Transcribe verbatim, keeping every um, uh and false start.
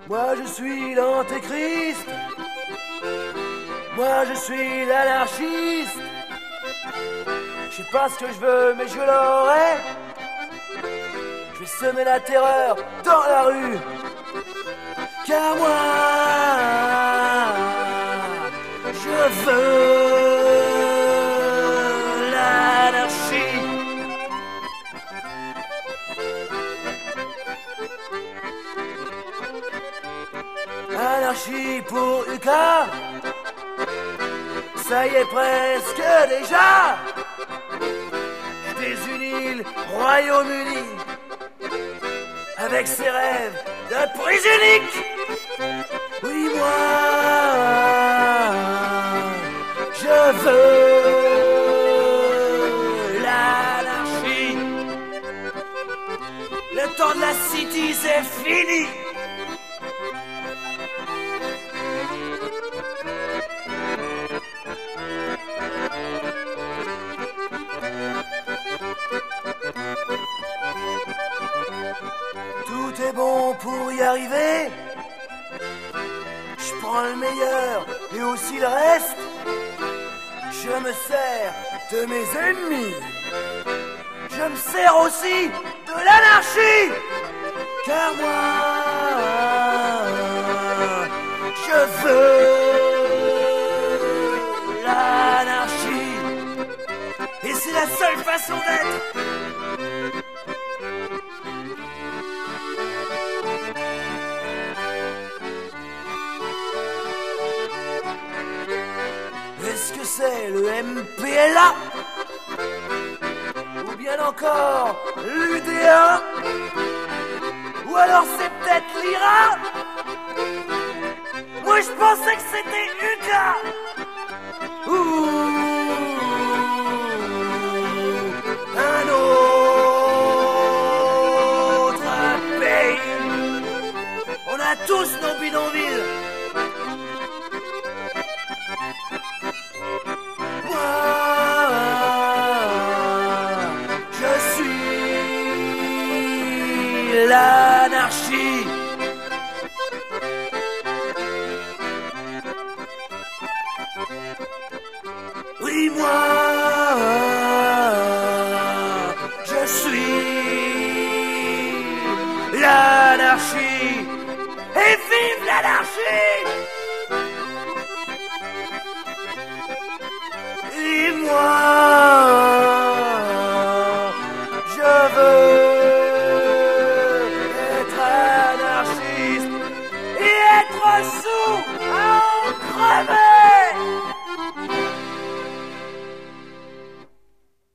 Moi je suis l'antéchrist. Moi je suis l'anarchiste. Je sais pas ce que je veux, mais je l'aurai. Je vais semer la terreur dans la rue. Car moi, je veux l'anarchie. Anarchie pour U K. Ça y est presque déjà. Désunis le Royaume-Uni avec ses rêves de prise unique. Oui, moi, je veux l'anarchie. Le temps de la city, c'est fini. Tout est bon pour y arriver. Je prends le meilleur et aussi le reste. Je me sers de mes ennemis. Je me sers aussi de l'anarchie. Car moi, je veux l'anarchie. Et c'est la seule façon d'être. Est-ce que c'est le M P L A ou bien encore l'U D A, ou alors c'est peut-être l'I R A? Moi je pensais que c'était U K. Ouh, un autre pays. On a tous nos bidonvilles. L'anarchie. Oui, moi, je suis l'anarchie. Et vive l'anarchie. Et moi, je veux sous à en crever.